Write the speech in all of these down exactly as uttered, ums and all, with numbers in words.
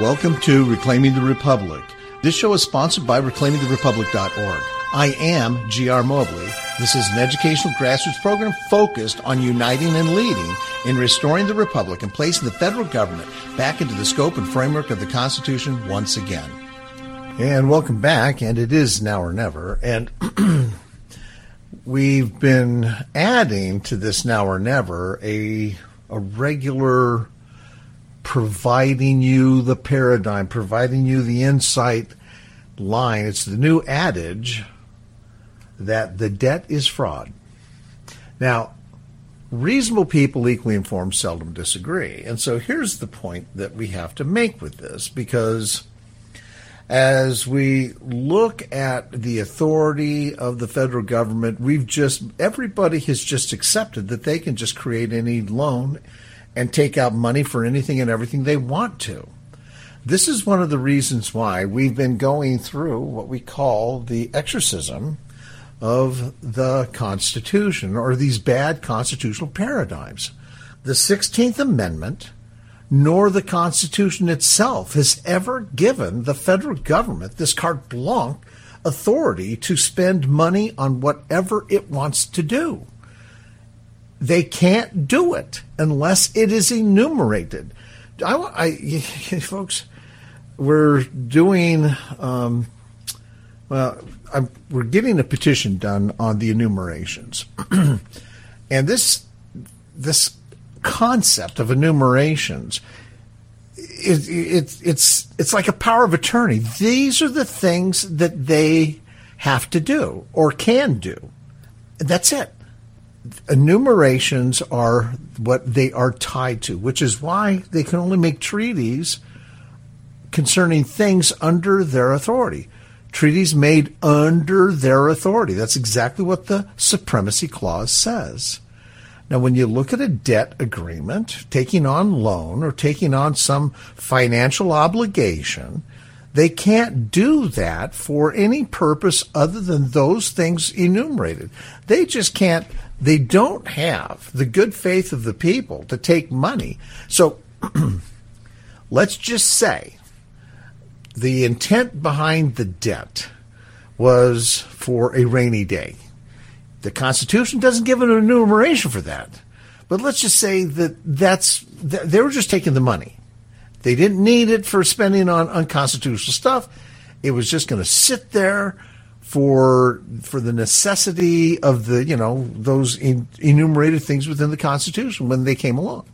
Welcome to Reclaiming the Republic. This show is sponsored by reclaiming the republic dot org. I am G R. Mobley. This is an educational grassroots program focused on uniting and leading in restoring the republic and placing the federal government back into the scope and framework of the Constitution once again. And welcome back, and it is now or never. And we've been adding to this now or never a, a regular providing you the paradigm, providing you the insight line. It's the new adage that the debt is fraud. Now, reasonable people, equally informed, seldom disagree. And so here's the point that we have to make with this, because as we look at the authority of the federal government, we've just, everybody has just accepted that they can just create any loan and take out money for anything and everything they want to. This is one of the reasons why we've been going through what we call the exorcism of the Constitution, or these bad constitutional paradigms. The sixteenth Amendment, nor the Constitution itself, has ever given the federal government this carte blanche authority to spend money on whatever it wants to do. They can't do it unless it is enumerated. I, I folks, we're doing, um, well, I'm, we're getting a petition done on the enumerations, and this this concept of enumerations, it, it, it's it's like a power of attorney. These are the things that they have to do or can do. That's it. Enumerations are what they are tied to, which is why they can only make treaties concerning things under their authority. Treaties made under their authority. That's exactly what the Supremacy Clause says. Now, when you look at a debt agreement, taking on loan or taking on some financial obligation, they can't do that for any purpose other than those things enumerated. They just can't. They don't have the good faith of the people to take money. So let's just say the intent behind the debt was for a rainy day. The Constitution doesn't give an enumeration for that. But let's just say that that's, they were just taking the money. They didn't need it for spending on unconstitutional stuff. It was just going to sit there for for the necessity of the, you know, those in, enumerated things within the Constitution when they came along.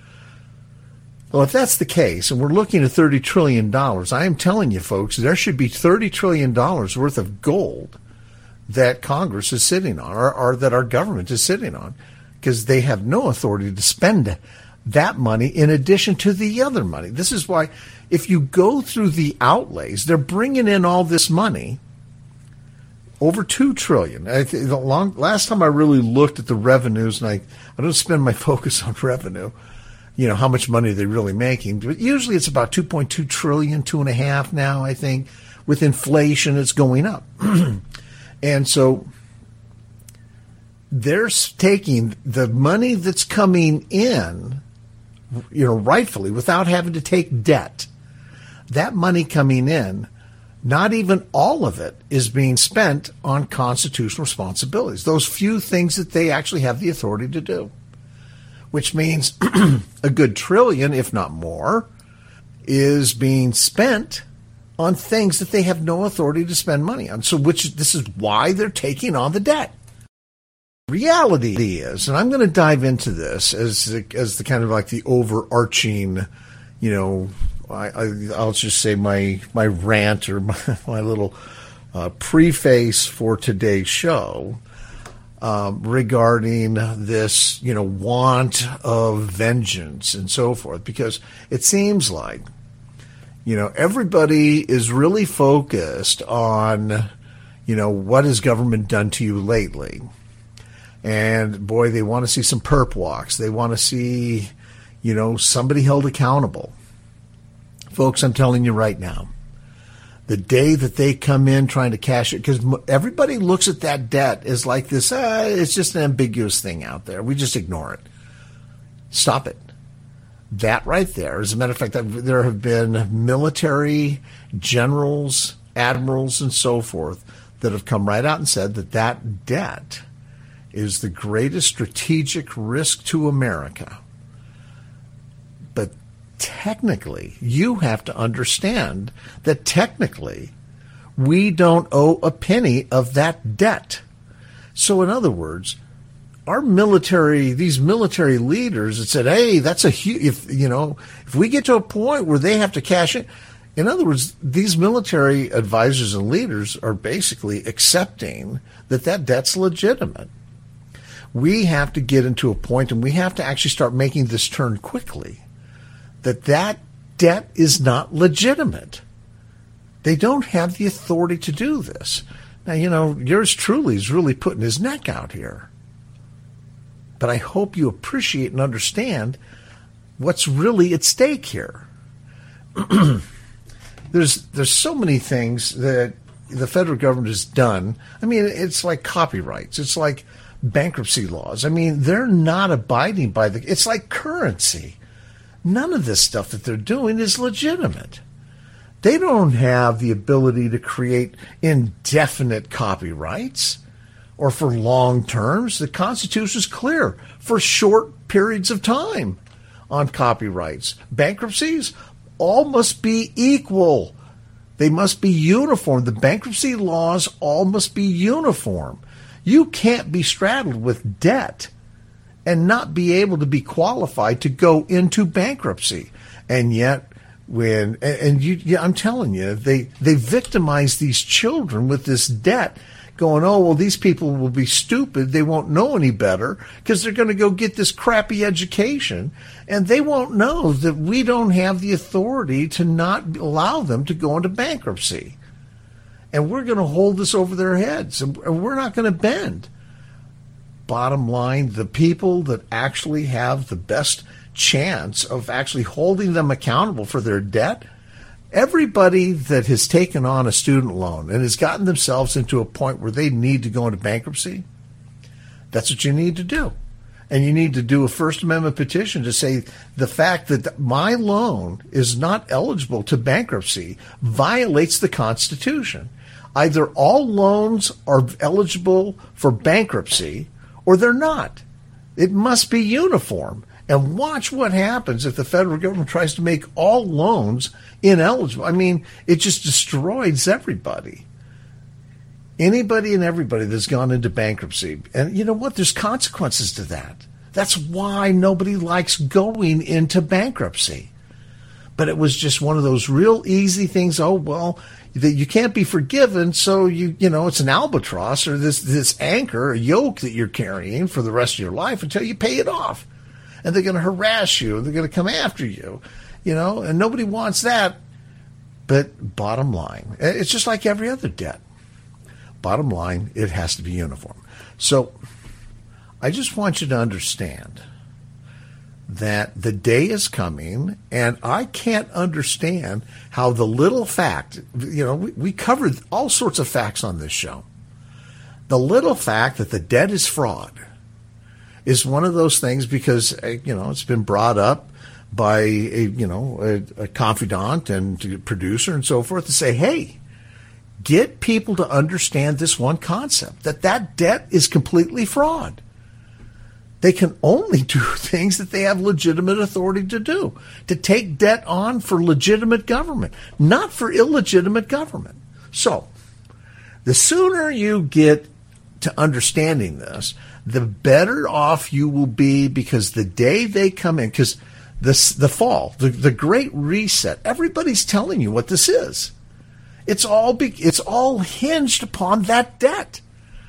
Well, if that's the case, and we're looking at thirty trillion dollars, I am telling you, folks, there should be thirty trillion dollars worth of gold that Congress is sitting on, or, or that our government is sitting on, because they have no authority to spend that money in addition to the other money. This is why, if you go through the outlays, they're bringing in all this money, over two trillion dollars. I th- the long, last time I really looked at the revenues, and I, I don't spend my focus on revenue, you know, how much money they're really making, but usually it's about two point two trillion dollars, two and a half now, I think. With inflation, it's going up. And so they're taking the money that's coming in, you know, rightfully, without having to take debt. That money coming in, not even all of it is being spent on constitutional responsibilities, those few things that they actually have the authority to do, which means a good trillion, if not more, is being spent on things that they have no authority to spend money on. So which this is why they're taking on the debt. Reality is, and I'm going to dive into this as the, as the kind of like the overarching, you know, I, I, I'll just say my my rant or my, my little uh, preface for today's show um, regarding this, you know, want of vengeance and so forth, because it seems like, you know, everybody is really focused on, you know, what has government done to you lately? And boy, they want to see some perp walks. They want to see, you know, somebody held accountable. Folks, I'm telling you right now, the day that they come in trying to cash it, because everybody looks at that debt as like this, uh, it's just an ambiguous thing out there. We just ignore it. Stop it. That right there, as a matter of fact, there have been military generals, admirals, and so forth that have come right out and said that that debt is the greatest strategic risk to America. But technically, you have to understand that technically, we don't owe a penny of that debt. So in other words, our military, these military leaders that said, hey, that's a huge, if, you know, if we get to a point where they have to cash in, in other words, these military advisors and leaders are basically accepting that that debt's legitimate. We have to get into a point, and we have to actually start making this turn quickly, that that debt is not legitimate. They don't have the authority to do this. Now, you know, yours truly is really putting his neck out here. But I hope you appreciate and understand what's really at stake here. there's there's so many things that the federal government has done. I mean, it's like copyrights. It's like bankruptcy laws. I mean, they're not abiding by the... It's like currency. None of this stuff that they're doing is legitimate. They don't have the ability to create indefinite copyrights or for long terms. The Constitution is clear for short periods of time on copyrights. Bankruptcies all must be equal. They must be uniform. The bankruptcy laws all must be uniform. You can't be straddled with debt and not be able to be qualified to go into bankruptcy. And yet, when and, and you, yeah, I'm telling you, they they victimize these children with this debt, going, oh, well, these people will be stupid. They won't know any better because they're going to go get this crappy education. And they won't know that we don't have the authority to not allow them to go into bankruptcy. And we're going to hold this over their heads, and we're not going to bend. Bottom line, the people that actually have the best chance of actually holding them accountable for their debt, everybody that has taken on a student loan and has gotten themselves into a point where they need to go into bankruptcy, that's what you need to do. And you need to do a First Amendment petition to say the fact that my loan is not eligible to bankruptcy violates the Constitution. Either all loans are eligible for bankruptcy or they're not. It must be uniform. And watch what happens if the federal government tries to make all loans ineligible. I mean, it just destroys everybody. Anybody and everybody that's gone into bankruptcy. And you know what? There's consequences to that. That's why nobody likes going into bankruptcy. But it was just one of those real easy things. Oh, well, that you can't be forgiven, so you you know it's an albatross or this this anchor, a yoke that you're carrying for the rest of your life until you pay it off. And they're going to harass you, and they're going to come after you, you know, and nobody wants that. But bottom line, it's just like every other debt. Bottom line, it has to be uniform. So I just want you to understand that the day is coming, and I can't understand how the little fact, you know, we, we covered all sorts of facts on this show. The little fact that the debt is fraud is one of those things because, you know, it's been brought up by a, you know, a, a confidant and producer and so forth to say, hey, get people to understand this one concept, that that debt is completely fraud. They can only do things that they have legitimate authority to do, to take debt on for legitimate government, not for illegitimate government. So the sooner you get to understanding this, the better off you will be, because the day they come in, because this, the fall, the, the great reset, everybody's telling you what this is. It's all be, it's all hinged upon that debt.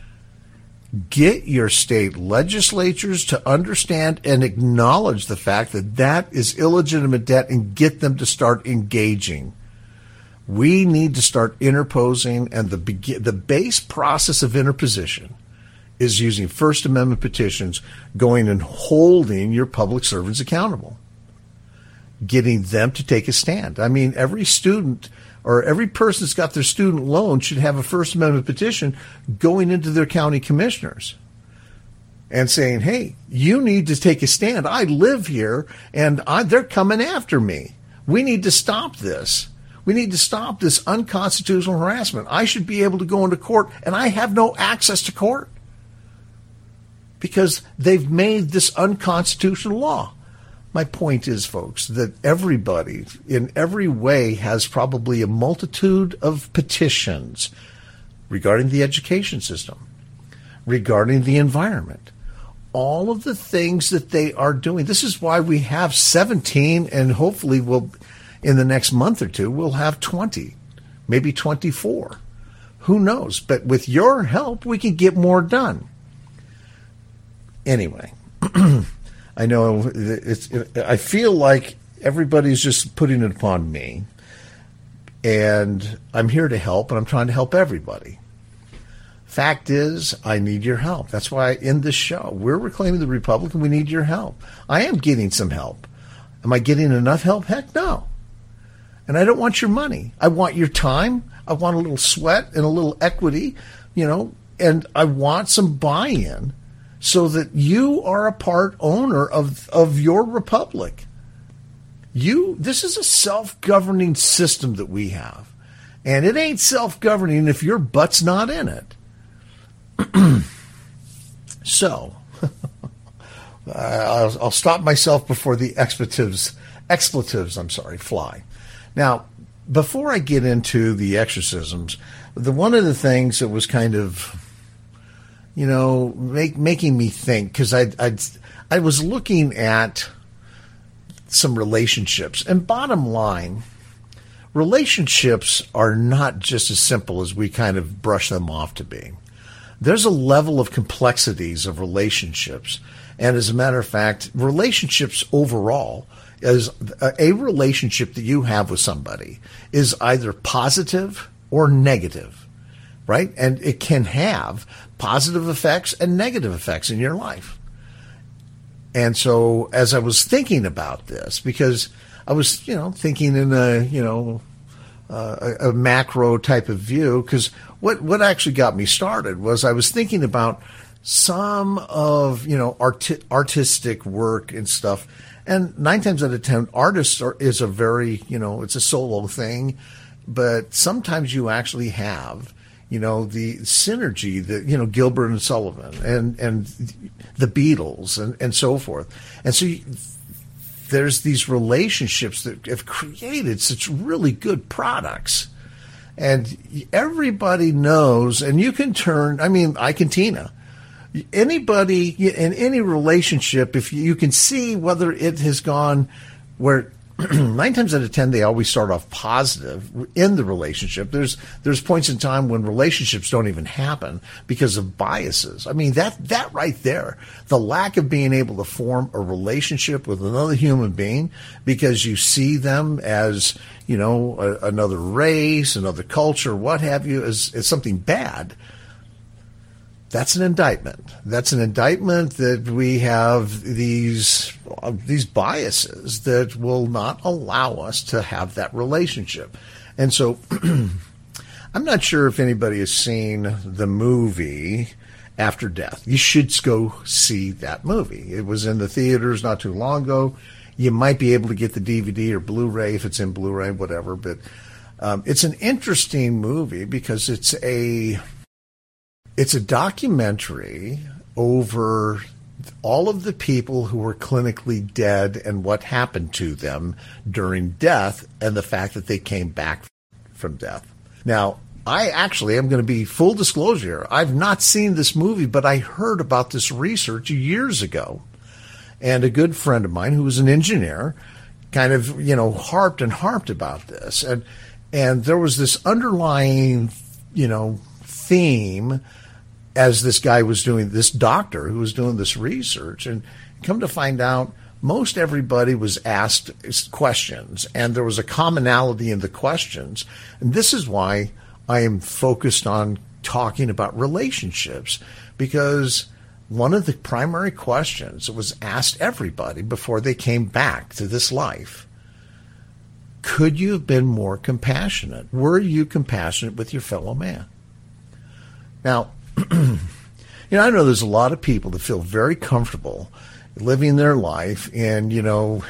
Get your state legislatures to understand and acknowledge the fact that that is illegitimate debt and get them to start engaging. We need to start interposing, and the the base process of interposition is using First Amendment petitions, going and holding your public servants accountable, getting them to take a stand. I mean, every student or every person that's got their student loan should have a First Amendment petition going into their county commissioners. and saying, hey, you need to take a stand. I live here, and I, they're coming after me. We need to stop this. We need to stop this unconstitutional harassment. I should be able to go into court, and I have no access to court because they've made this unconstitutional law. My point is, folks, that everybody in every way has probably a multitude of petitions regarding the education system, regarding the environment, all of the things that they are doing. This is why we have seventeen, and hopefully we'll, in the next month or two, we'll have twenty, maybe twenty-four. Who knows? But with your help, we can get more done. Anyway, I know it's, I feel like everybody's just putting it upon me, and I'm here to help, and I'm trying to help everybody. Fact is, I need your help. That's why in this show, we're reclaiming the Republic, and we need your help. I am getting some help. Am I getting enough help? Heck no. And I don't want your money. I want your time. I want a little sweat and a little equity, you know, and I want some buy-in so that you are a part owner of, of your republic. You, this is a self-governing system that we have. And it ain't self-governing if your butt's not in it. So, I'll, I'll stop myself before the expletives, expletives, I'm sorry, fly. Now, before I get into the exorcisms, the one of the things that was kind of, you know, make, making me think, because I I I was looking at some relationships, and bottom line, relationships are not just as simple as we kind of brush them off to be. There's a level of complexities of relationships. And as a matter of fact, relationships overall is a relationship that you have with somebody is either positive or negative, right? And it can have positive effects and negative effects in your life. And so as I was thinking about this, because I was, you know, thinking in a, you know, uh, a, a macro type of view, because what, what actually got me started was I was thinking about some of, you know, art, artistic work and stuff. And nine times out of ten, artists are, is a very, you know, it's a solo thing. But sometimes you actually have, you know, the synergy that, you know, Gilbert and Sullivan and, and the Beatles and, and so forth. And so you, there's these relationships that have created such really good products. And everybody knows, and you can turn, I mean, Ike and Tina. Anybody in any relationship, if you, you can see whether it has gone where nine times out of ten, they always start off positive in the relationship. There's there's points in time when relationships don't even happen because of biases. I mean, that that right there, the lack of being able to form a relationship with another human being because you see them as, you know, a, another race, another culture, what have you, as, as something bad. That's an indictment. That's an indictment that we have these uh, these biases that will not allow us to have that relationship. And so I'm not sure if anybody has seen the movie After Death. You should go see that movie. It was in the theaters not too long ago. You might be able to get the D V D or Blu-ray if it's in Blu-ray, whatever. But um, it's an interesting movie because it's a... It's a documentary over all of the people who were clinically dead and what happened to them during death and the fact that they came back from death. Now, I actually am going to be full disclosure. I've not seen this movie, but I heard about this research years ago. And a good friend of mine who was an engineer kind of, you know, harped and harped about this. And, and there was this underlying, you know, theme as this guy was doing, this doctor who was doing this research, and come to find out, most everybody was asked questions, and there was a commonality in the questions. And this is why I am focused on talking about relationships, because one of the primary questions that was asked everybody before they came back to this life, could you have been more compassionate? Were you compassionate with your fellow man? Now, You know, I know there's a lot of people that feel very comfortable living their life in, you know,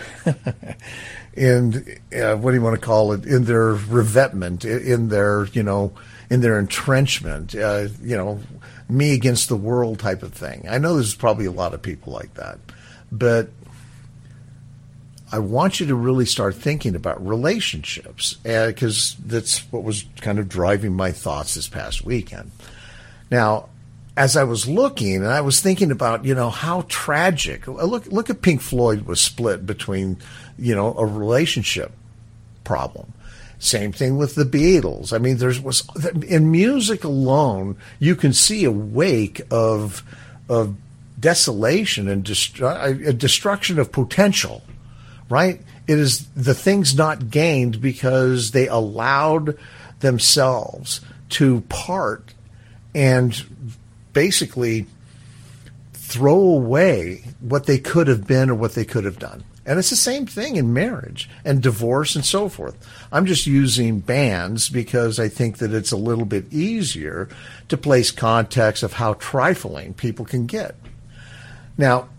in, uh, what do you want to call it, in their revetment, in their, you know, in their entrenchment, uh, you know, me against the world type of thing. I know there's probably a lot of people like that, but I want you to really start thinking about relationships, because uh, that's what was kind of driving my thoughts this past weekend. Now, as I was looking, and I was thinking about, you know, how tragic. Look, look at Pink Floyd was split between, you know, a relationship problem. Same thing with the Beatles. I mean, there's was in music alone, you can see a wake of of desolation and destru- a destruction of potential. Right? It is the things not gained because they allowed themselves to part and basically throw away what they could have been or what they could have done. And it's the same thing in marriage and divorce and so forth. I'm just using bands because I think that it's a little bit easier to place context of how trifling people can get. Now,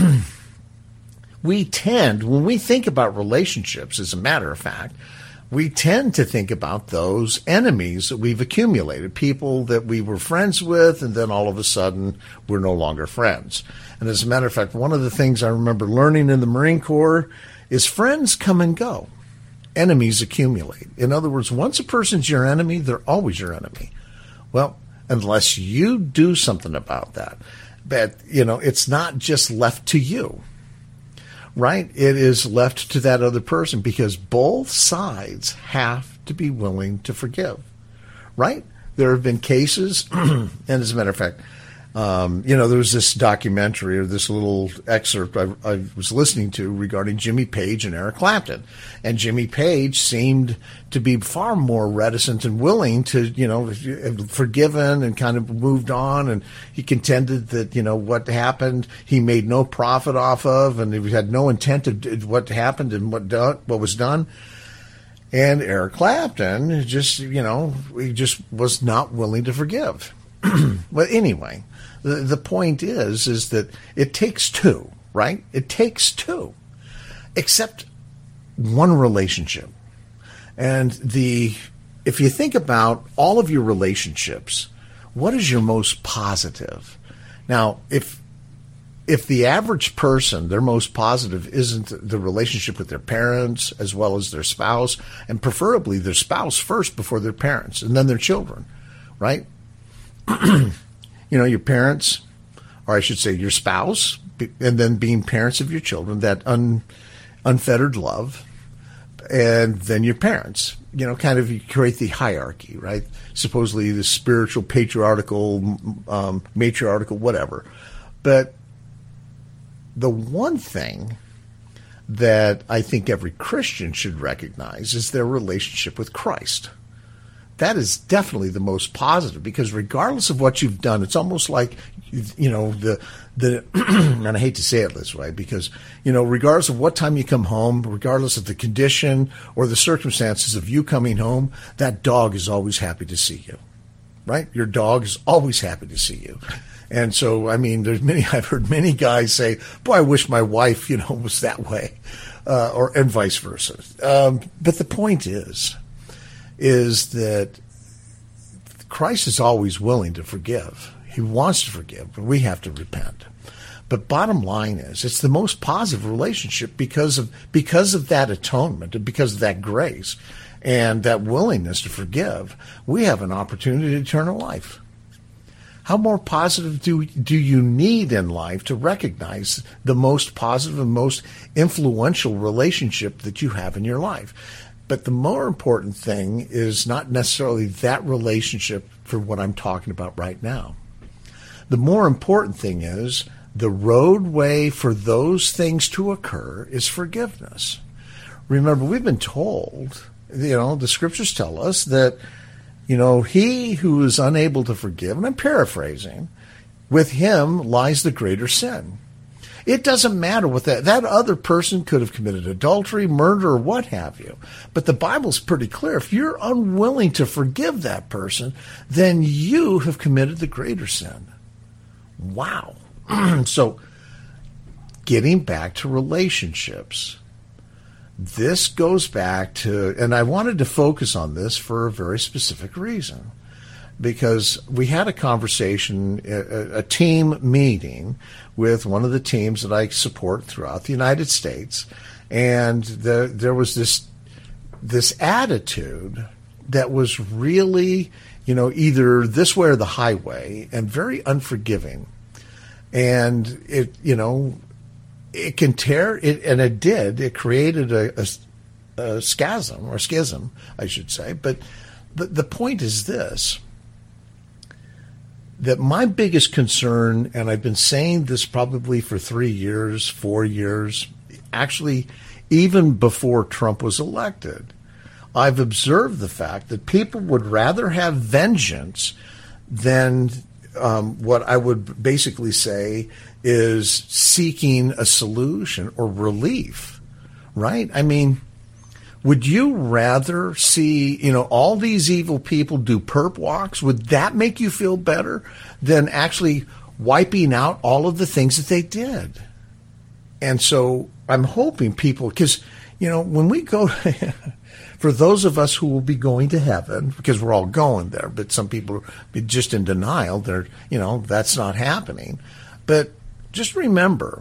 we tend, when we think about relationships, as a matter of fact, we tend to think about those enemies that we've accumulated, people that we were friends with, and then all of a sudden we're no longer friends. And as a matter of fact, one of the things I remember learning in the Marine Corps is friends come and go. Enemies accumulate. In other words, once a person's your enemy, they're always your enemy. Well, unless you do something about that. But, you know, it's not just left to you. Right? It is left to that other person because both sides have to be willing to forgive. Right? There have been cases, and as a matter of fact, um, you know, there was this documentary or this little excerpt I, I was listening to regarding Jimmy Page and Eric Clapton. And Jimmy Page seemed to be far more reticent and willing to, you know, forgiven and kind of moved on. And he contended that, you know, what happened, he made no profit off of, and he had no intent of what happened and what done, what was done. And Eric Clapton just, you know, he just was not willing to forgive. But anyway, the, the point is, is that it takes two, right? It takes two, except one relationship. And the, if you think about all of your relationships, what is your most positive? Now, if, if the average person, their most positive isn't the relationship with their parents as well as their spouse, and preferably their spouse first before their parents and then their children, right? You know, your parents, or I should say your spouse, and then being parents of your children, that un, unfettered love, and then your parents. You know, kind of you create the hierarchy, right? Supposedly the spiritual, patriarchal, um, matriarchal, whatever. But the one thing that I think every Christian should recognize is their relationship with Christ. That is definitely the most positive, because regardless of what you've done, it's almost like, you know, the, the, and I hate to say it this way, because, you know, regardless of what time you come home, regardless of the condition or the circumstances of you coming home, that dog is always happy to see you, right? Your dog is always happy to see you. And so, I mean, there's many, I've heard many guys say, boy, I wish my wife, you know, was that way, uh, or, and vice versa. Um, but the point is, is that Christ is always willing to forgive. He wants to forgive, but we have to repent. But bottom line is, it's the most positive relationship because of because of that atonement and because of that grace and that willingness to forgive. We have an opportunity to eternal life. How more positive do do you need in life to recognize the most positive and most influential relationship that you have in your life? But the more important thing is not necessarily that relationship for what I'm talking about right now. The more important thing is the roadway for those things to occur is forgiveness. Remember, we've been told, you know, the scriptures tell us that, you know, he who is unable to forgive, and I'm paraphrasing, with him lies the greater sin. It doesn't matter what that, that other person could have committed adultery, murder, or what have you. But the Bible's pretty clear. If you're unwilling to forgive that person, then you have committed the greater sin. Wow. So getting back to relationships, this goes back to, and I wanted to focus on this for a very specific reason, because we had a conversation, a, a team meeting with one of the teams that I support throughout the United States, and the, there was this this attitude that was really, you know, either this way or the highway, and very unforgiving. And it, you know, it can tear it, and it did. It created a, a, a schism or schism, I should say. But the the point is this: that my biggest concern, and I've been saying this probably for three years, four years, actually, even before Trump was elected, I've observed the fact that people would rather have vengeance than um, what I would basically say is seeking a solution or relief, right? I mean, would you rather see, you know, all these evil people do perp walks? Would that make you feel better than actually wiping out all of the things that they did? And so I'm hoping people, because, you know, when we go, for those of us who will be going to heaven, because we're all going there, but some people are just in denial, they're, you know, that's not happening. But just remember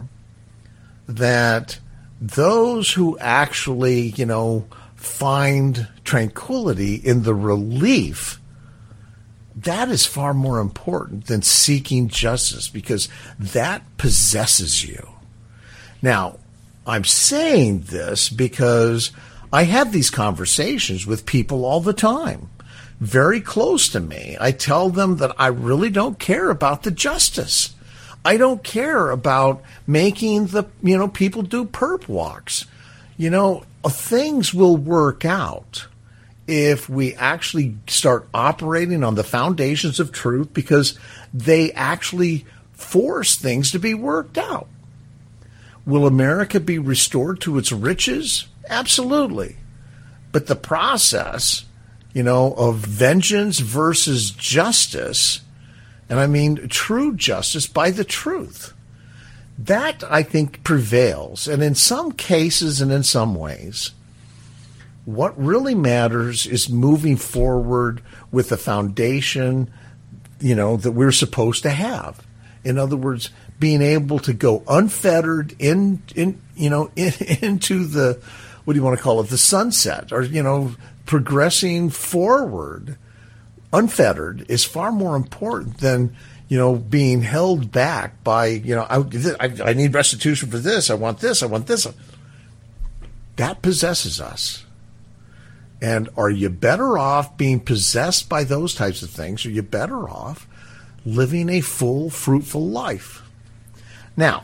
that those who actually, you know, find tranquility in the relief, that is far more important than seeking justice, because that possesses you. Now, I'm saying this because I have these conversations with people all the time, very close to me. I tell them that I really don't care about the justice. I don't care about making the, you know, people do perp walks. You know, things will work out if we actually start operating on the foundations of truth, because they actually force things to be worked out. Will America be restored to its riches? Absolutely. But the process, you know, of vengeance versus justice, and I mean true justice by the truth, that I think prevails. And in some cases and in some ways, what really matters is moving forward with the foundation, you know, that we're supposed to have. In other words, being able to go unfettered in, in you know, in, into the, what do you want to call it, the sunset, or, you know, progressing forward unfettered is far more important than, you know, being held back by, you know, I, I, I need restitution for this, I want this, I want this. That possesses us. And are you better off being possessed by those types of things? Or are you better off living a full, fruitful life? Now,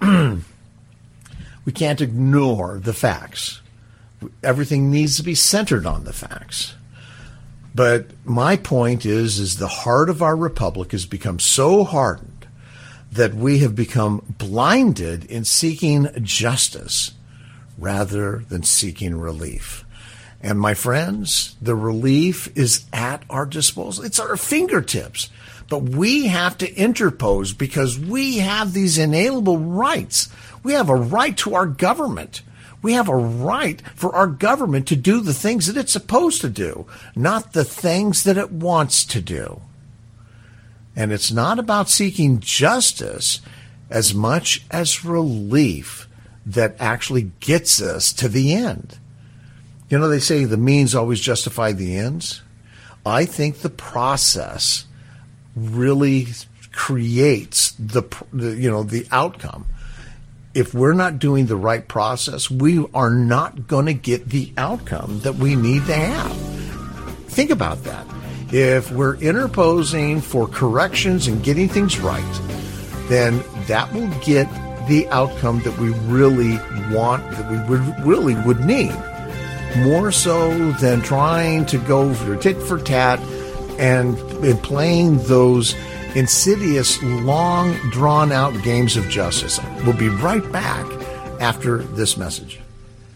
we can't ignore the facts. Everything needs to be centered on the facts. But my point is, is the heart of our republic has become so hardened that we have become blinded in seeking justice rather than seeking relief. And my friends, the relief is at our disposal. It's at our fingertips. But we have to interpose, because we have these inalienable rights. We have a right to our government. We have a right for our government to do the things that it's supposed to do, not the things that it wants to do. And it's not about seeking justice as much as relief that actually gets us to the end. You know, they say the means always justify the ends. I think the process really creates the, the you know, the outcome. If we're not doing the right process, we are not going to get the outcome that we need to have. Think about that. If we're interposing for corrections and getting things right, then that will get the outcome that we really want, that we would, really would need. More so than trying to go for tit for tat and, and playing those insidious, long, drawn-out games of justice. We'll be right back after this message.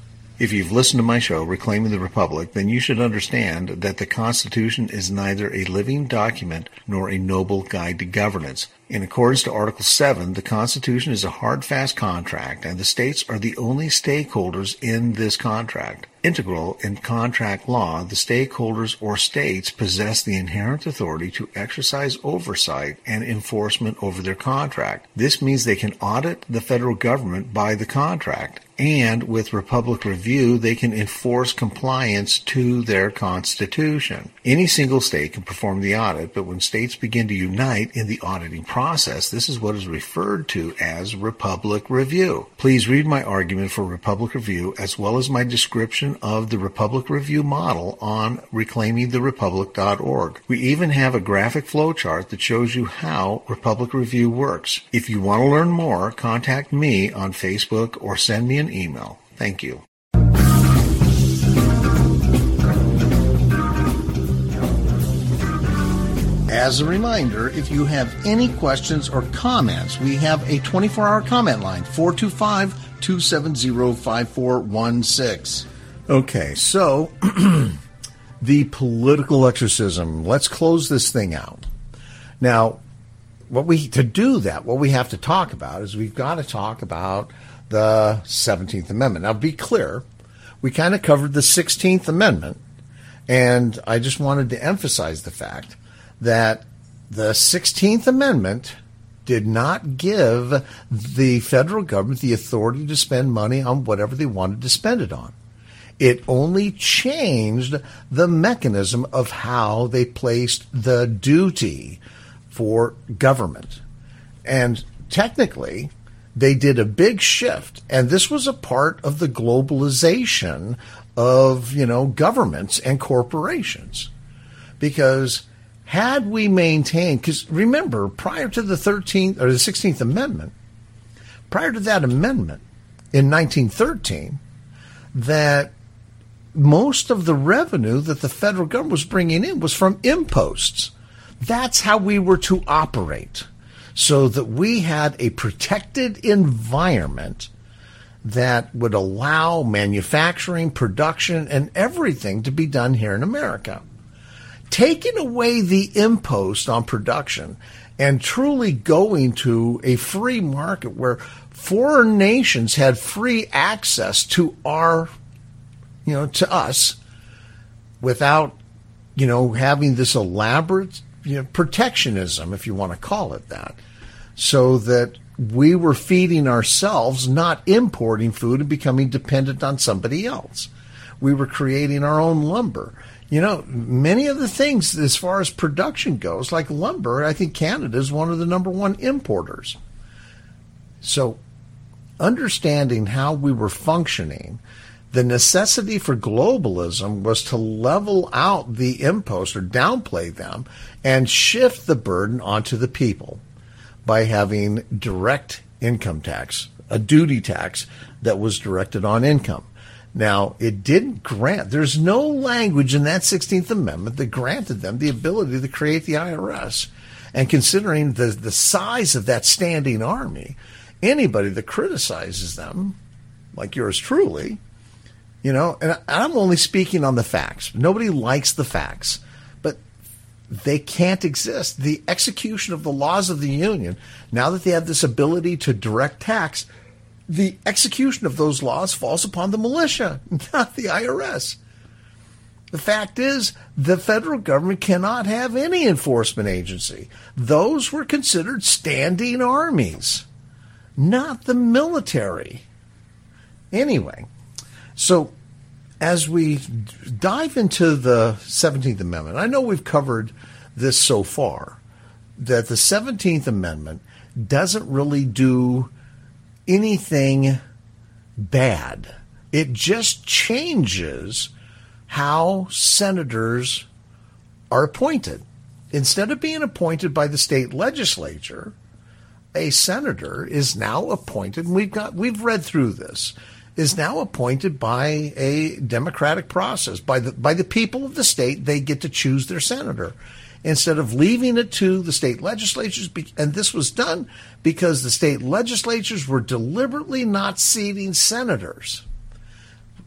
If you've listened to my show, Reclaiming the Republic, then you should understand that the Constitution is neither a living document nor a noble guide to governance. In accordance to Article seven, the Constitution is a hard, fast contract, and the states are the only stakeholders in this contract. Integral in contract law, the stakeholders or states possess the inherent authority to exercise oversight and enforcement over their contract. This means they can audit the federal government by the contract, and with Republic Review, they can enforce compliance to their Constitution. Any single state can perform the audit, but when states begin to unite in the auditing process, this is what is referred to as Republic Review. Please read my argument for Republic Review as well as my description of the Republic Review model on reclaiming the republic dot org. We even have a graphic flowchart that shows you how Republic Review works. If you want to learn more, contact me on Facebook or send me an email. Thank you. As a reminder, if you have any questions or comments, we have a twenty-four hour comment line, four two five, two seven zero, five four one six. Okay, so the political exorcism. Let's close this thing out. Now, what we to do that, what we have to talk about is we've got to talk about the seventeenth Amendment. Now, be clear, we kind of covered the sixteenth Amendment, and I just wanted to emphasize the fact that the sixteenth Amendment did not give the federal government the authority to spend money on whatever they wanted to spend it on. It only changed the mechanism of how they placed the duty for government. And technically, they did a big shift, and this was a part of the globalization of, you know, governments and corporations. Because had we maintained, because remember, prior to the thirteenth or the sixteenth Amendment, prior to that amendment in nineteen thirteen, that most of the revenue that the federal government was bringing in was from imposts. That's how we were to operate, so that we had a protected environment that would allow manufacturing, production, and everything to be done here in America. Taking away the impost on production and truly going to a free market where foreign nations had free access to our, you know, to us without, you know, having this elaborate, you know, protectionism, if you want to call it that, so that we were feeding ourselves, not importing food and becoming dependent on somebody else. We were creating our own lumber. You know, many of the things as far as production goes, like lumber, I think Canada is one of the number one importers. So understanding how we were functioning, the necessity for globalism was to level out the imposts or downplay them and shift the burden onto the people by having direct income tax, a duty tax that was directed on income. Now, it didn't grant, there's no language in that sixteenth Amendment that granted them the ability to create the I R S. And considering the, the size of that standing army, anybody that criticizes them, like yours truly, you know, and I'm only speaking on the facts. Nobody likes the facts, but they can't exist. The execution of the laws of the Union, now that they have this ability to direct tax, the execution of those laws falls upon the militia, not the I R S. The fact is, the federal government cannot have any enforcement agency. Those were considered standing armies, not the military. Anyway, so as we dive into the seventeenth Amendment, I know we've covered this so far, that the seventeenth Amendment doesn't really do anything bad. It just changes how senators are appointed. Instead of being appointed by the state legislature, a senator is now appointed, and we've got we've read through this, is now appointed by a democratic process. By the by the people of the state, they get to choose their senator, instead of leaving it to the state legislatures. And this was done because the state legislatures were deliberately not seating senators.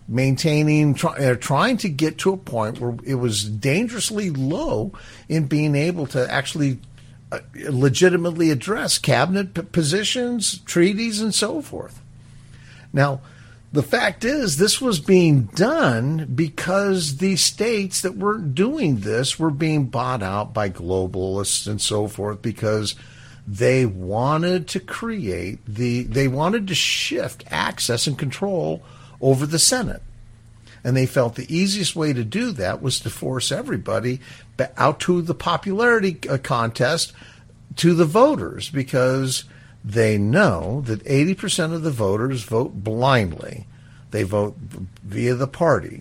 maintaining, try, uh, trying to get to a point where it was dangerously low in being able to actually uh, legitimately address cabinet p- positions, treaties, and so forth. Now, the fact is, this was being done because the states that were doing this were being bought out by globalists and so forth, because they wanted to create the, they wanted to shift access and control over the Senate. And they felt the easiest way to do that was to force everybody out to the popularity contest to the voters, because they know that eighty percent of the voters vote blindly. They vote via the party.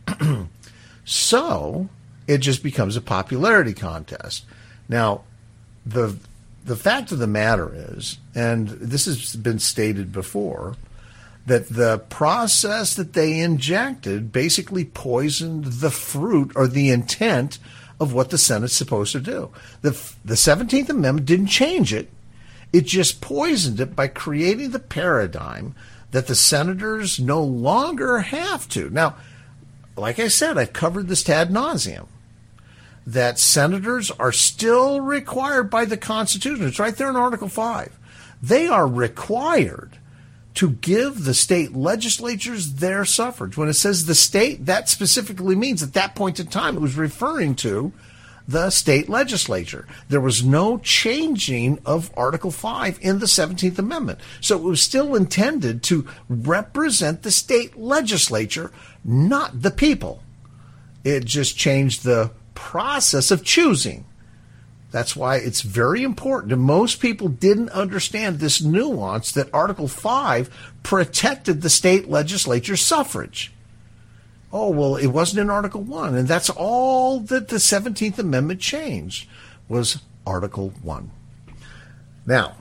So it just becomes a popularity contest. Now, the the fact of the matter is, and this has been stated before, that the process that they injected basically poisoned the fruit or the intent of what the Senate's supposed to do. The, the seventeenth Amendment didn't change it. It just poisoned it by creating the paradigm that the senators no longer have to. Now, like I said, I've covered this ad nauseum, that senators are still required by the Constitution. It's right there in Article five. They are required to give the state legislatures their suffrage. When it says the state, that specifically means at that point in time it was referring to the state legislature. There was no changing of Article five in the seventeenth Amendment. So it was still intended to represent the state legislature, not the people. It just changed the process of choosing. That's why it's very important. And most people didn't understand this nuance that Article five protected the state legislature's suffrage. Oh, well, it wasn't in Article one. And that's all that the seventeenth Amendment changed, was Article one. Now,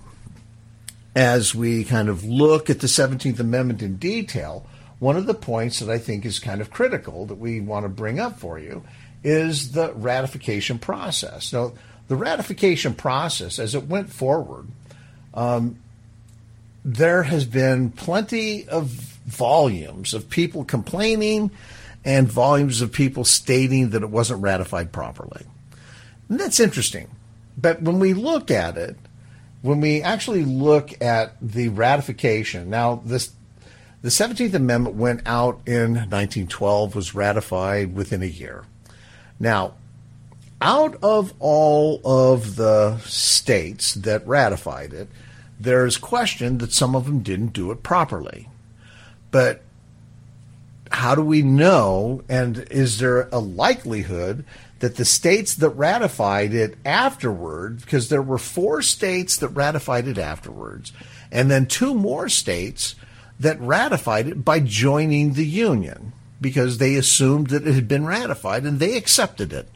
as we kind of look at the seventeenth Amendment in detail, one of the points that I think is kind of critical that we want to bring up for you is the ratification process. Now, the ratification process, as it went forward, um, there has been plenty of volumes of people complaining and volumes of people stating that it wasn't ratified properly. And that's interesting. But when we look at it, when we actually look at the ratification, now this, the seventeenth Amendment went out in nineteen twelve, was ratified within a year. Now, out of all of the states that ratified it, there's question that some of them didn't do it properly. But how do we know, and is there a likelihood that the states that ratified it afterward, because there were four states that ratified it afterwards, and then two more states that ratified it by joining the Union, because they assumed that it had been ratified and they accepted it.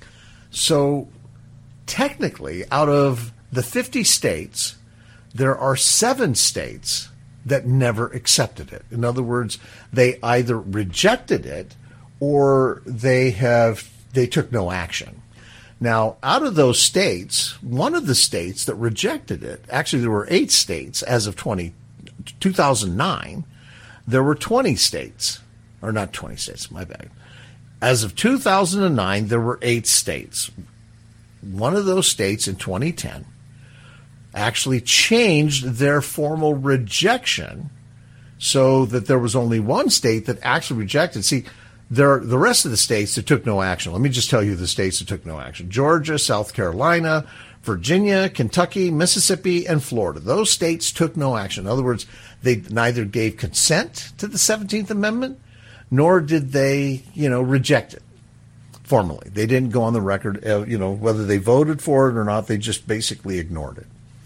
So technically, out of the fifty states, there are seven states that never accepted it. In other words, they either rejected it or they have they took no action. Now, out of those states, one of the states that rejected it, actually there were eight states as of two thousand nine, there were twenty states, or not twenty states, my bad. As of two thousand nine, there were eight states. One of those states in twenty ten actually changed their formal rejection so that there was only one state that actually rejected. See, there, the rest of the states that took no action. Let me just tell you the states that took no action. Georgia, South Carolina, Virginia, Kentucky, Mississippi, and Florida. Those states took no action. In other words, they neither gave consent to the seventeenth Amendment, nor did they, you know, reject it formally. They didn't go on the record, uh, you know, whether they voted for it or not, they just basically ignored it.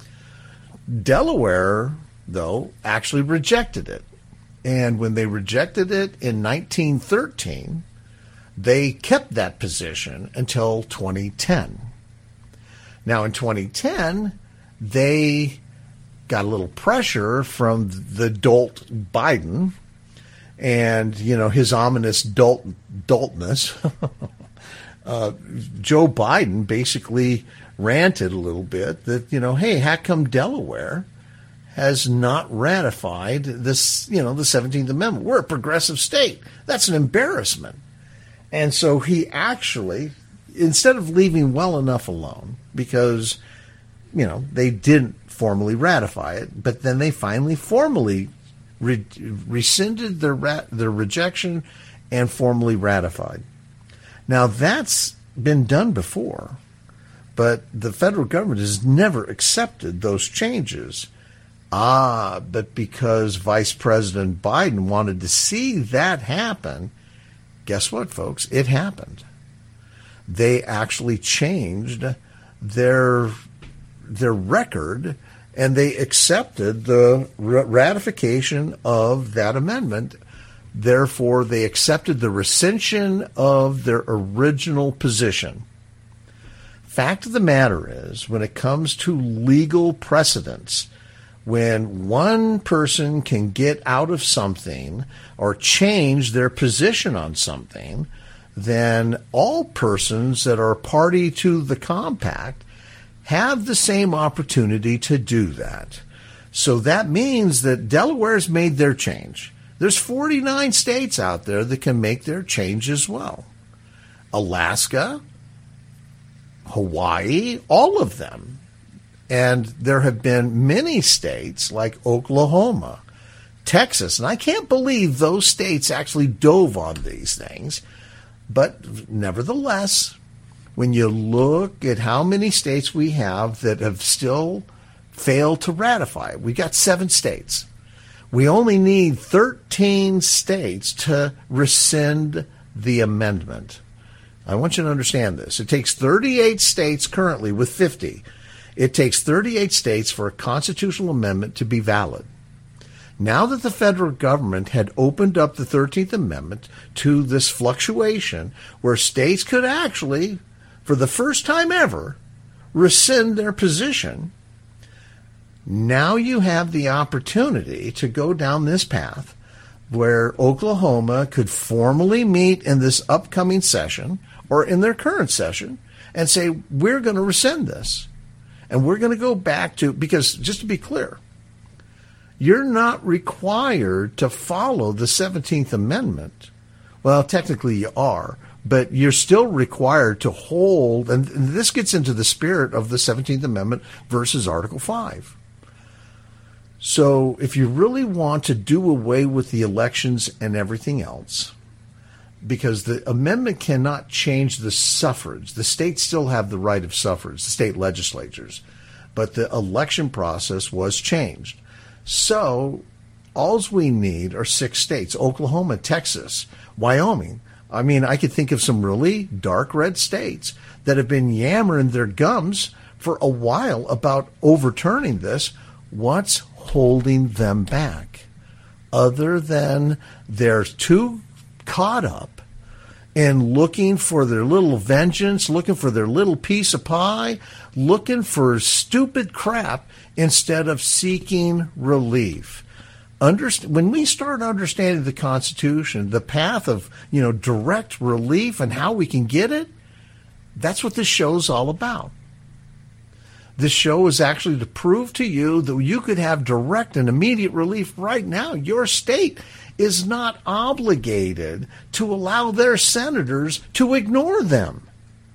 Delaware, though, actually rejected it. And when they rejected it in nineteen thirteen, they kept that position until twenty ten. Now, in twenty ten, they got a little pressure from the dolt Biden and, you know, his ominous dolt, doltness. uh, Joe Biden basically ranted a little bit that, you know, hey, how come Delaware has not ratified this, you know, the seventeenth Amendment. We're a progressive state. That's an embarrassment. And so he actually, instead of leaving well enough alone, because, you know, they didn't formally ratify it, but then they finally formally re- rescinded their ra- their rejection and formally ratified. Now, that's been done before, but the federal government has never accepted those changes. Ah, but because Vice President Biden wanted to see that happen, guess what, folks? It happened. They actually changed their their record, and they accepted the ratification of that amendment. Therefore, they accepted the rescission of their original position. Fact of the matter is, when it comes to legal precedents, when one person can get out of something or change their position on something, then all persons that are party to the compact have the same opportunity to do that. So that means that Delaware's made their change. There's forty-nine states out there that can make their change as well. Alaska, Hawaii, all of them. And there have been many states like Oklahoma, Texas, and I can't believe those states actually dove on these things. But nevertheless, when you look at how many states we have that have still failed to ratify, we got seven states. We only need thirteen states to rescind the amendment. I want you to understand this. It takes thirty-eight states currently with fifty. It takes thirty-eight states for a constitutional amendment to be valid. Now that the federal government had opened up the thirteenth Amendment to this fluctuation where states could actually, for the first time ever, rescind their position, now you have the opportunity to go down this path where Oklahoma could formally meet in this upcoming session or in their current session and say, we're going to rescind this. And we're going to go back to, because just to be clear, you're not required to follow the seventeenth Amendment. Well, technically you are, but you're still required to hold, and this gets into the spirit of the seventeenth Amendment versus Article five. So if you really want to do away with the elections and everything else, because the amendment cannot change the suffrage. The states still have the right of suffrage, the state legislatures, but the election process was changed. So all we need are six states, Oklahoma, Texas, Wyoming. I mean, I could think of some really dark red states that have been yammering their gums for a while about overturning this. What's holding them back? Other than they're too caught up in looking for their little vengeance, looking for their little piece of pie, looking for stupid crap instead of seeking relief. Underst- when we start understanding the Constitution, the path of, you know, direct relief and how we can get it, that's what this show is all about. This show is actually to prove to you that you could have direct and immediate relief right now. Your state is not obligated to allow their senators to ignore them.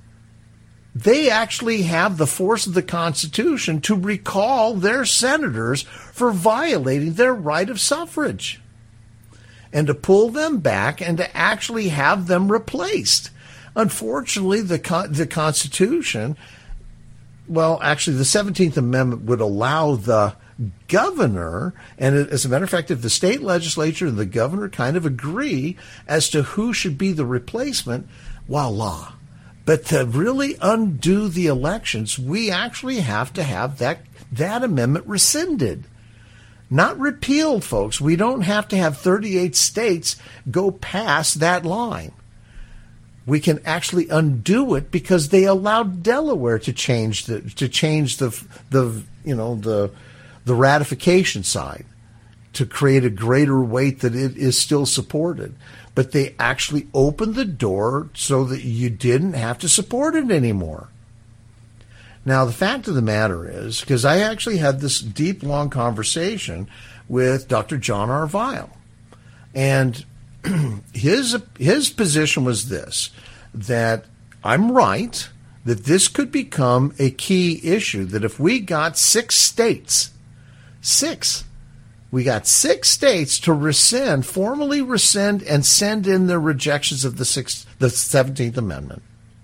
They actually have the force of the Constitution to recall their senators for violating their right of suffrage and to pull them back and to actually have them replaced. Unfortunately, the the Constitution, well, actually, the seventeenth Amendment would allow the governor, and as a matter of fact, if the state legislature and the governor kind of agree as to who should be the replacement, voila. But to really undo the elections, we actually have to have that, that amendment rescinded. Not repealed, folks. We don't have to have thirty-eight states go past that line. We can actually undo it because they allowed Delaware to change the to change the the you know the the ratification side to create a greater weight that it is still supported. But they actually opened the door so that you didn't have to support it anymore. Now, the fact of the matter is, because I actually had this deep, long conversation with Doctor John R. Weil, and his his position was this, that I'm right, that this could become a key issue, that if we got six states, six, we got six states to rescind, formally rescind, and send in their rejections of the sixth, the seventeenth Amendment.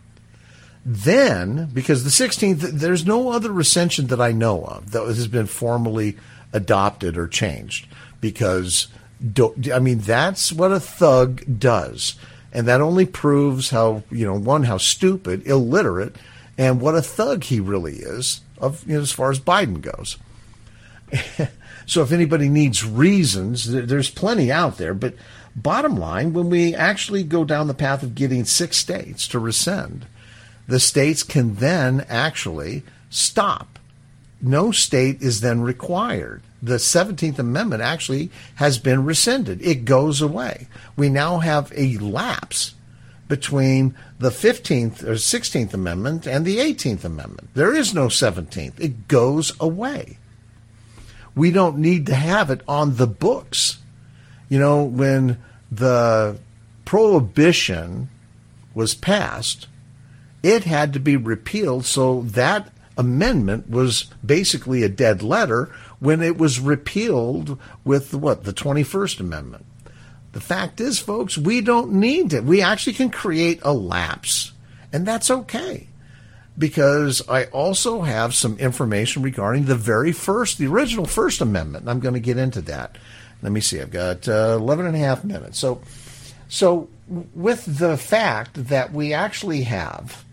Then, because the sixteenth, there's no other rescension that I know of that has been formally adopted or changed, because, I mean, that's what a thug does. And that only proves how, you know, one, how stupid, illiterate, and what a thug he really is, of, you know, as far as Biden goes. So if anybody needs reasons, there's plenty out there. But bottom line, when we actually go down the path of getting six states to rescind, the states can then actually stop. No state is then required. The seventeenth Amendment actually has been rescinded. It goes away. We now have a lapse between the fifteenth or sixteenth Amendment and the eighteenth Amendment. There is no seventeenth. It goes away. We don't need to have it on the books. You know, when the Prohibition was passed, it had to be repealed, so that amendment was basically a dead letter when it was repealed with, what, the twenty-first Amendment. The fact is, folks, we don't need it. We actually can create a lapse, and that's okay, because I also have some information regarding the very first, the original First Amendment, and I'm going to get into that. Let me see, I've got uh, eleven and a half minutes. So, so with the fact that we actually have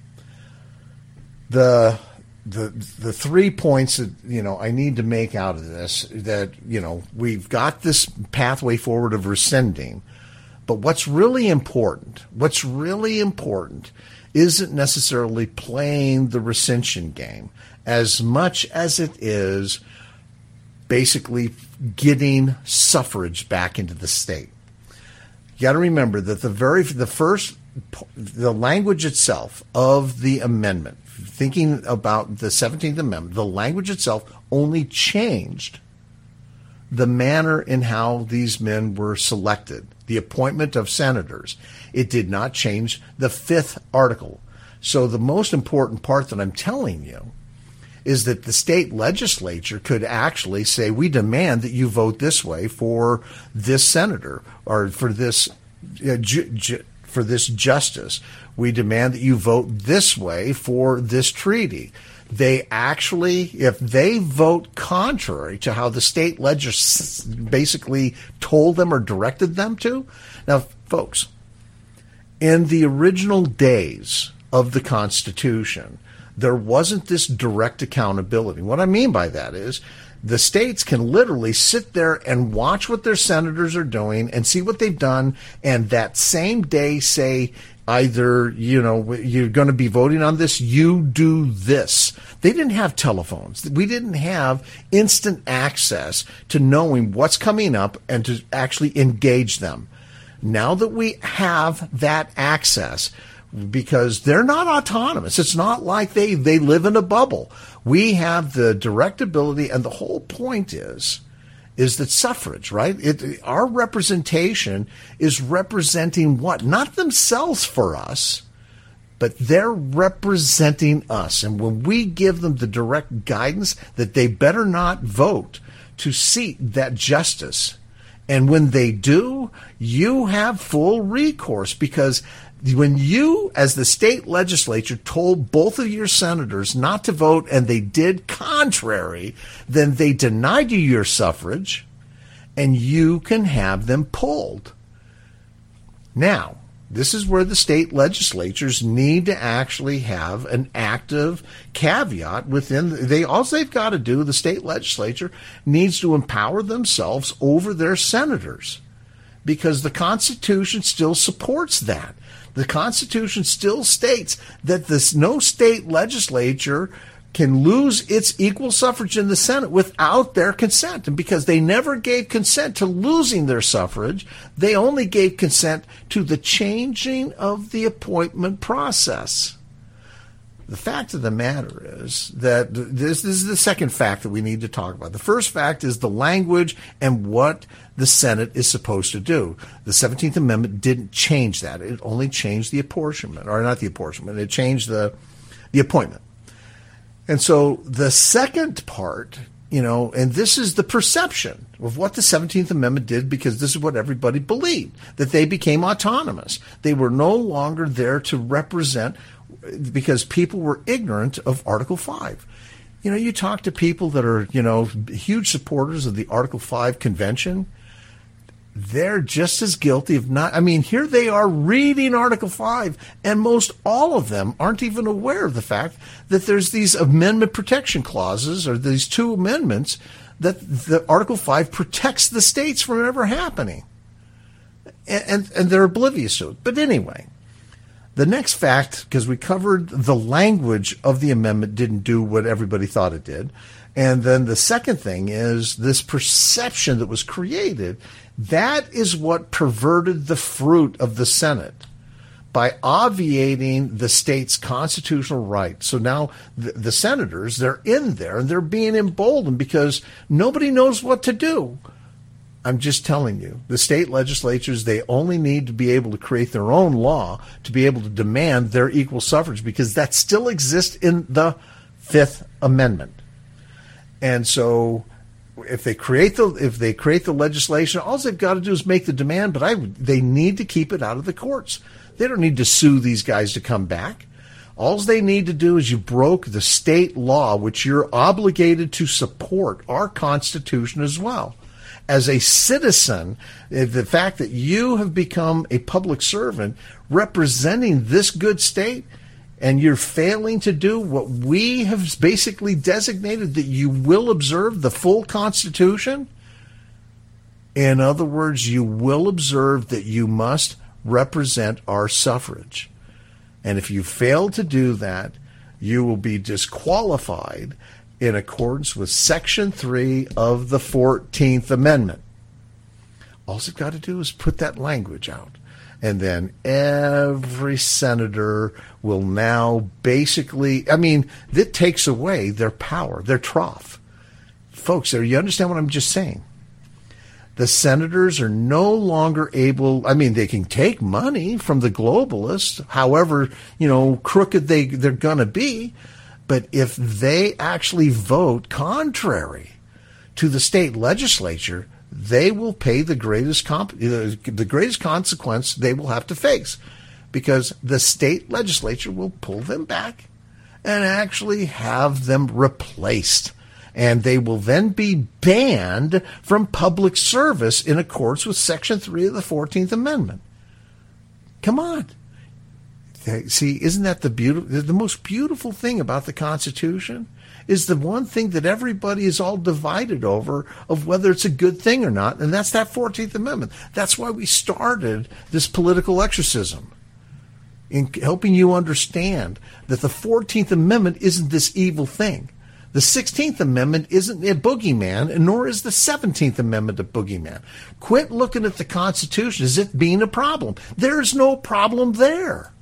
the the the three points that, you know, I need to make out of this, that, you know, we've got this pathway forward of rescinding, but what's really important, what's really important isn't necessarily playing the rescission game as much as it is basically getting suffrage back into the state. You got to remember that the very the first the language itself of the amendment, thinking about the seventeenth Amendment, the language itself only changed the manner in how these men were selected, the appointment of senators. It did not change the fifth article. So the most important part that I'm telling you is that the state legislature could actually say, we demand that you vote this way for this senator, or for this uh, ju- ju- for this justice. We demand that you vote this way for this treaty. They actually, if they vote contrary to how the state legislature basically told them or directed them to. Now, folks, in the original days of the Constitution, there wasn't this direct accountability. What I mean by that is the states can literally sit there and watch what their senators are doing and see what they've done, and that same day say, either, you know, you're going to be voting on this, you do this. They didn't have telephones. We didn't have instant access to knowing what's coming up and to actually engage them. Now that we have that access, because they're not autonomous, it's not like they, they live in a bubble. We have the direct ability, and the whole point is, is that suffrage, right? It, our representation is representing what? Not themselves for us, but they're representing us. And when we give them the direct guidance that they better not vote to seat that justice, and when they do, you have full recourse, because when you, as the state legislature, told both of your senators not to vote and they did contrary, then they denied you your suffrage, and you can have them pulled. Now, this is where the state legislatures need to actually have an active caveat within. They all they've got to do, the state legislature needs to empower themselves over their senators, because the Constitution still supports that. The Constitution still states that this no state legislature can lose its equal suffrage in the Senate without their consent. And because they never gave consent to losing their suffrage, they only gave consent to the changing of the appointment process. The fact of the matter is that this, this is the second fact that we need to talk about. The first fact is the language and what the Senate is supposed to do. The seventeenth Amendment didn't change that. It only changed the apportionment, or not the apportionment. It changed the the appointment. And so the second part, you know, and this is the perception of what the seventeenth Amendment did, because this is what everybody believed, that they became autonomous. They were no longer there to represent, because people were ignorant of Article five. You know, you talk to people that are, you know, huge supporters of the Article five Convention, they're just as guilty of not, I mean, here they are reading Article five, and most all of them aren't even aware of the fact that there's these amendment protection clauses, or these two amendments, that the Article five protects the states from ever happening. And, and, and they're oblivious to it. But anyway, the next fact, because we covered the language of the amendment didn't do what everybody thought it did. And then the second thing is this perception that was created. That is what perverted the fruit of the Senate by obviating the state's constitutional right. So now the, the senators, they're in there and they're being emboldened because nobody knows what to do. I'm just telling you, the state legislatures, they only need to be able to create their own law to be able to demand their equal suffrage, because that still exists in the Fifth Amendment. And so if they create the if they create the legislation, all they've got to do is make the demand, but I they need to keep it out of the courts. They don't need to sue these guys to come back. All they need to do is you broke the state law, which you're obligated to support our Constitution as well. As a citizen, the fact that you have become a public servant representing this good state, and you're failing to do what we have basically designated that you will observe the full Constitution. In other words, you will observe that you must represent our suffrage. And if you fail to do that, you will be disqualified in accordance with Section three of the fourteenth Amendment. All you've got to do is put that language out. And then every senator will now basically, I mean, that takes away their power, their trough. Folks, you understand what I'm just saying? The senators are no longer able, I mean, they can take money from the globalists, however, you know, crooked they, they're going to be. But if they actually vote contrary to the state legislature, they will pay the greatest comp- the greatest consequence they will have to face, because the state legislature will pull them back and actually have them replaced. And they will then be banned from public service in accordance with Section three of the fourteenth Amendment. Come on. See, isn't that the beautiful, the most beautiful thing about the Constitution? Is the one thing that everybody is all divided over of whether it's a good thing or not, and that's that fourteenth Amendment. That's why we started this political exorcism, in helping you understand that the fourteenth Amendment isn't this evil thing. The sixteenth Amendment isn't a boogeyman, and nor is the seventeenth Amendment a boogeyman. Quit looking at the Constitution as if being a problem. There's no problem there.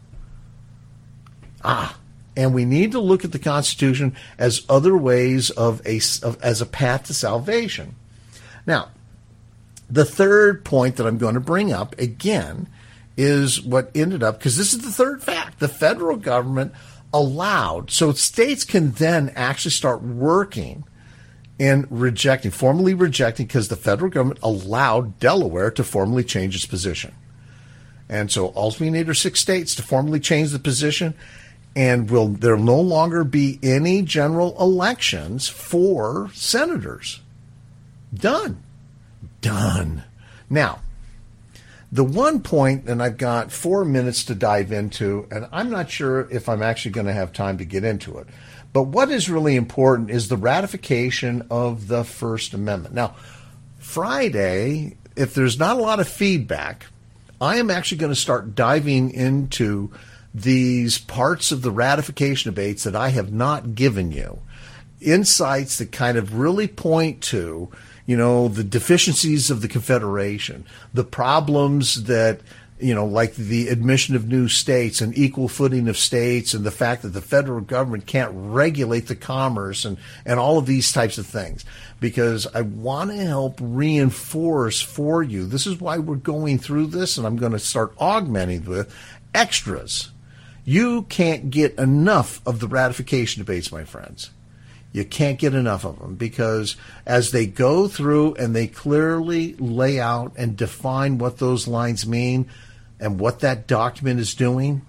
Ah, and we need to look at the Constitution as other ways of a of, as a path to salvation. Now, the third point that I'm going to bring up again is what ended up, because this is the third fact. The federal government allowed, so states can then actually start working in rejecting, formally rejecting, because the federal government allowed Delaware to formally change its position. And so all we need are six states to formally change the position. And will there no longer be any general elections for senators? Done. Done. Now, the one point, and I've got four minutes to dive into, and I'm not sure if I'm actually going to have time to get into it, but what is really important is the ratification of the First Amendment. Now, Friday, if there's not a lot of feedback, I am actually going to start diving into these parts of the ratification debates that I have not given you. Insights that kind of really point to, you know, the deficiencies of the Confederation, the problems that you know, like the admission of new states and equal footing of states and the fact that the federal government can't regulate the commerce and, and all of these types of things. Because I want to help reinforce for you. This is why we're going through this, and I'm going to start augmenting with extras. You can't get enough of the ratification debates, my friends. You can't get enough of them because as they go through and they clearly lay out and define what those lines mean and what that document is doing,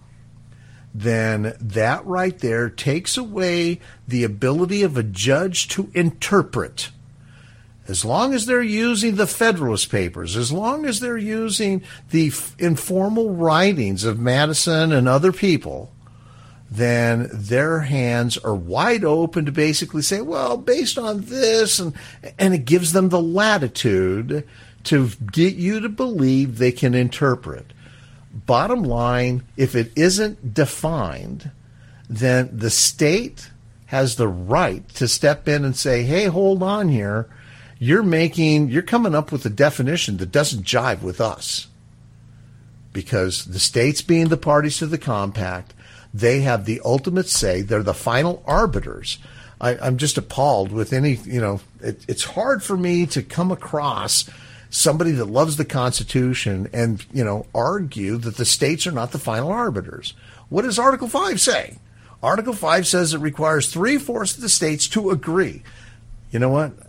then that right there takes away the ability of a judge to interpret. As long as they're using the Federalist Papers, as long as they're using the f- informal writings of Madison and other people, then their hands are wide open to basically say, well, based on this, and and it gives them the latitude to get you to believe they can interpret. Bottom line, if it isn't defined, then the state has the right to step in and say, hey, hold on here. You're making, you're coming up with a definition that doesn't jive with us. Because the states being the parties to the compact, they have the ultimate say. They're the final arbiters. I, I'm just appalled with any, you know, it, it's hard for me to come across somebody that loves the Constitution and, you know, argue that the states are not the final arbiters. What does Article five say? Article five says it requires three-fourths of the states to agree. You know what?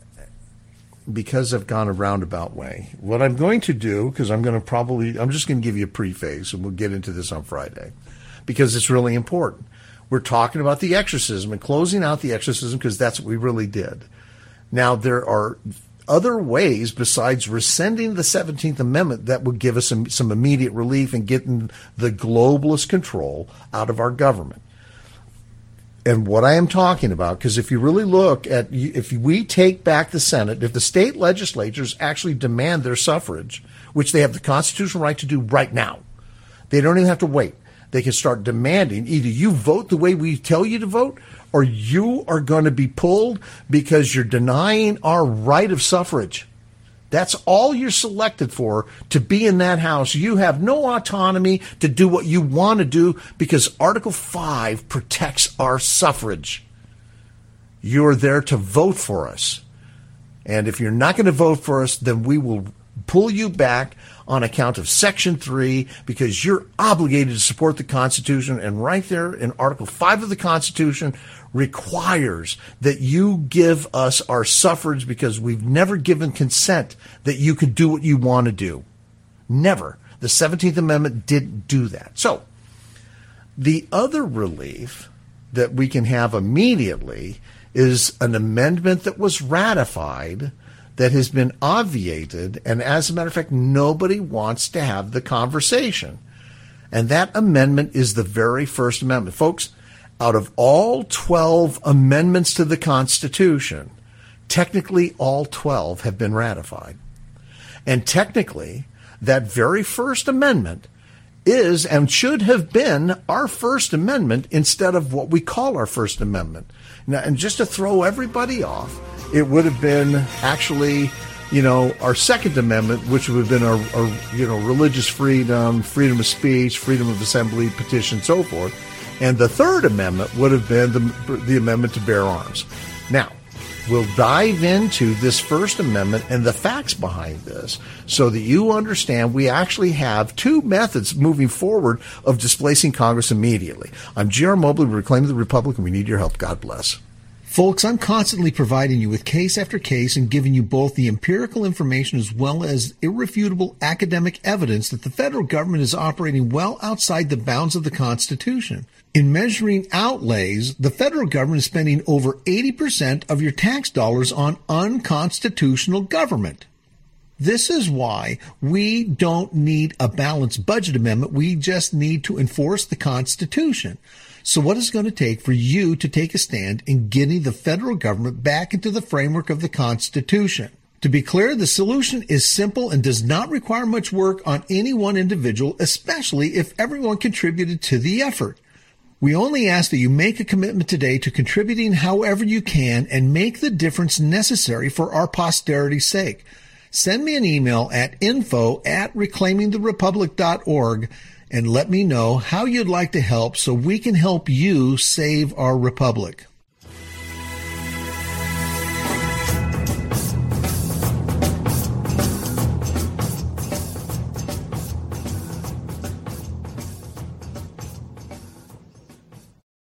Because I've gone a roundabout way, what I'm going to do, because I'm going to probably, I'm just going to give you a preface, and we'll get into this on Friday, because it's really important. We're talking about the exorcism and closing out the exorcism because that's what we really did. Now, there are other ways besides rescinding the seventeenth Amendment that would give us some, some immediate relief and getting the globalist control out of our government. And what I am talking about, because if you really look at, if we take back the Senate, if the state legislatures actually demand their suffrage, which they have the constitutional right to do right now, they don't even have to wait. They can start demanding either you vote the way we tell you to vote, or you are going to be pulled because you're denying our right of suffrage. That's all you're selected for, to be in that house. You have no autonomy to do what you want to do because Article five protects our suffrage. You're there to vote for us. And if you're not going to vote for us, then we will pull you back on account of Section three because you're obligated to support the Constitution. And right there in Article five of the Constitution requires that you give us our suffrage because we've never given consent that you could do what you want to do. Never. The seventeenth Amendment didn't do that. So the other relief that we can have immediately is an amendment that was ratified that has been obviated, and as a matter of fact, nobody wants to have the conversation. And that amendment is the very first amendment. Folks, out of all twelve amendments to the Constitution, technically all twelve have been ratified. And technically, that very first amendment is and should have been our First Amendment instead of what we call our First Amendment. Now, and just to throw everybody off, it would have been actually, you know, our Second Amendment, which would have been our, our, you know, religious freedom, freedom of speech, freedom of assembly, petition, so forth. And the Third Amendment would have been the, the amendment to bear arms. Now, we'll dive into this First Amendment and the facts behind this so that you understand we actually have two methods moving forward of displacing Congress immediately. I'm G R Mobley, Reclaiming the Republic, and we need your help. God bless. Folks, I'm constantly providing you with case after case and giving you both the empirical information as well as irrefutable academic evidence that the federal government is operating well outside the bounds of the Constitution. In measuring outlays, the federal government is spending over eighty percent of your tax dollars on unconstitutional government. This is why we don't need a balanced budget amendment. We just need to enforce the Constitution. So what is it going to take for you to take a stand in getting the federal government back into the framework of the Constitution? To be clear, the solution is simple and does not require much work on any one individual, especially if everyone contributed to the effort. We only ask that you make a commitment today to contributing however you can and make the difference necessary for our posterity's sake. Send me an email at info at reclaiming the republic dot org and let me know how you'd like to help so we can help you save our republic.